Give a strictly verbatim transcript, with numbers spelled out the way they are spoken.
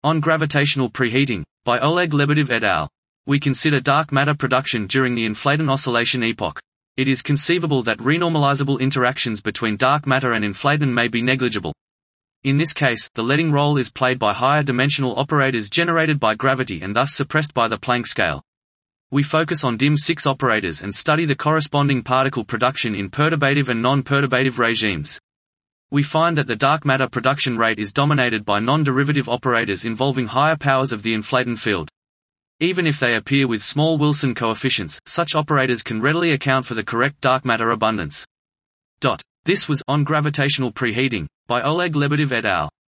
On Gravitational Preheating, by Oleg Lebedev et al. We consider dark matter production during the inflaton oscillation epoch. It is conceivable that renormalizable interactions between dark matter and inflaton may be negligible. In this case, the leading role is played by higher dimensional operators generated by gravity and thus suppressed by the Planck scale. We focus on D I M six operators and study the corresponding particle production in perturbative and non-perturbative regimes. We find that the dark matter production rate is dominated by non-derivative operators involving higher powers of the inflaton field. Even if they appear with small Wilson coefficients, such operators can readily account for the correct dark matter abundance. This was On Gravitational Preheating, by Oleg Lebedev et al.